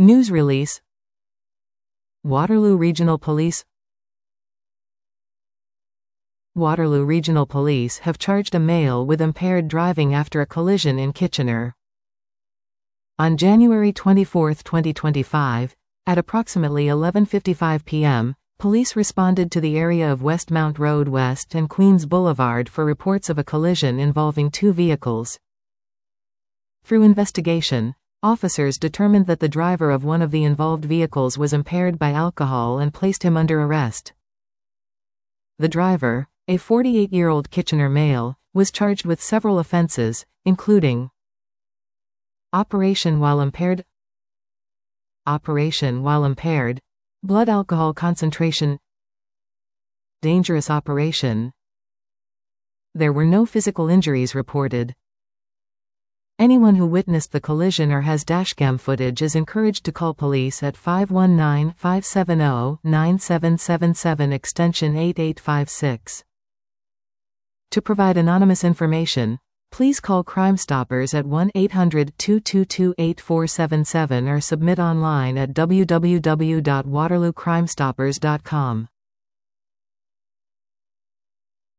News release. Waterloo Regional Police. Waterloo Regional Police have charged a male with impaired driving after a collision in Kitchener. On January 24, 2025, at approximately 11:55 p.m., police responded to the area of Westmount Road West and Queens Boulevard for reports of a collision involving two vehicles. Through investigation, officers determined that the driver of one of the involved vehicles was impaired by alcohol and placed him under arrest. The driver, a 48-year-old Kitchener male, was charged with several offenses, including operation while impaired, blood alcohol concentration, dangerous operation. There were no physical injuries reported. Anyone who witnessed the collision or has dashcam footage is encouraged to call police at 519-570-9777 extension 8856. To provide anonymous information, please call Crime Stoppers at 1-800-222-8477 or submit online at www.waterloocrimestoppers.com.